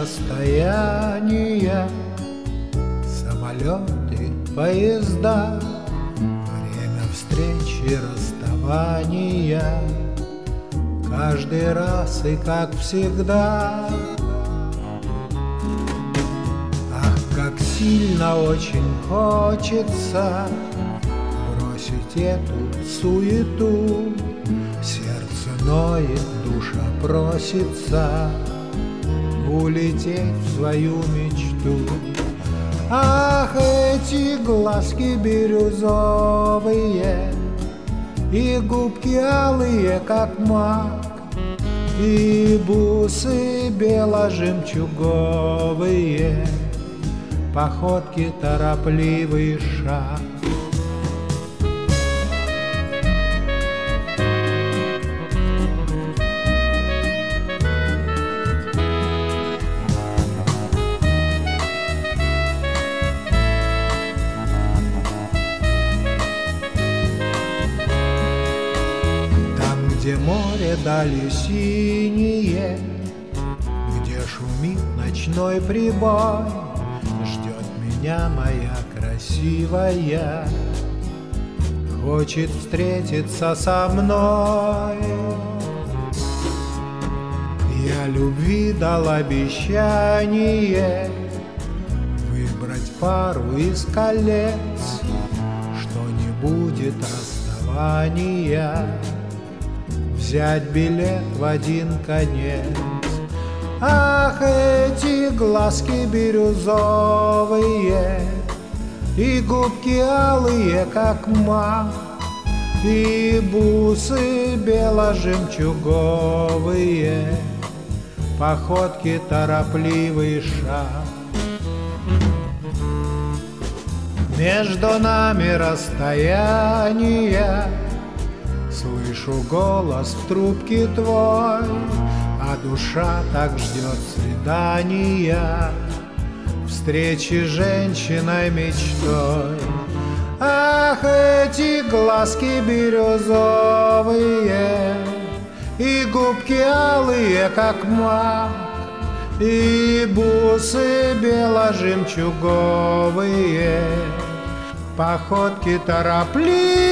расстояния, самолеты, поезда, время встреч и расставания, каждый раз и как всегда. Ах, как сильно очень хочется бросить эту суету, сердце ноет, душа просится улететь в свою мечту. Ах, эти глазки бирюзовые и губки алые, как мак, и бусы бело-жемчуговые, походки торопливый шаг. Где море дали синее, где шумит ночной прибой, ждет меня моя красивая, хочет встретиться со мной. Я любви дал обещание выбрать пару из колец, что не будет расставания, взять билет в один конец. Ах, эти глазки бирюзовые и губки алые, как мак, и бусы бело-жемчуговые, походки торопливый шаг. Между нами расстояние, слышу голос в трубке твой, а душа так ждет свидания, встречи с женщиной мечтой. Ах, эти глазки бирюзовые и губки алые, как мак, и бусы бело-жемчуговые, походки торопливые.